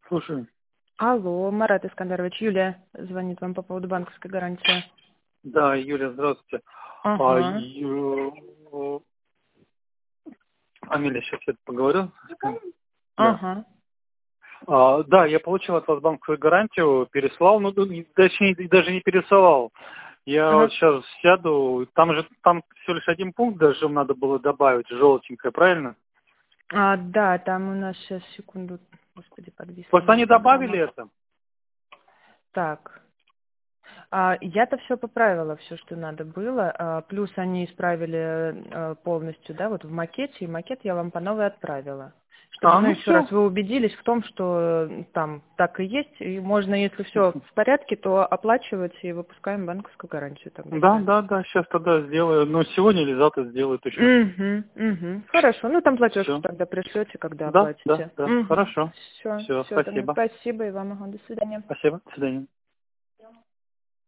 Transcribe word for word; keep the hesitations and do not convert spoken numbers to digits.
Слушай. Алло, Марат Искандарович, Юлия звонит вам по поводу банковской гарантии. Да, Юля, здравствуйте. А, Ага. Ю- Амелия, сейчас я поговорю. Да. Ага. А, да, я получил от вас банковскую гарантию, переслал, ну, ну, точнее, даже не пересылал. Я вот Ага. сейчас сяду, там же, там всего лишь один пункт даже надо было добавить, желтенькое, правильно? А, да, там у нас сейчас, секунду, господи, подвисла Просто моя они добавили программа. это. Так. А, я-то все поправила, все, что надо было. А, плюс они исправили а, полностью, да, вот в макете, и макет я вам по новой отправила. Чтобы, А, ну, ну еще раз все. вы убедились в том, что э, там так и есть, и можно, если все в порядке, то оплачивать и выпускаем банковскую гарантию тогда, Да, все. да, да, сейчас тогда сделаю. Но сегодня или завтра сделаю точно. Угу, угу. Хорошо. Ну, там платежку Все. тогда пришлете, когда Да, да, оплатите. да. Угу. Хорошо. Все, Все, все, тогда спасибо. спасибо и вам. Ага, до свидания. Спасибо. До свидания.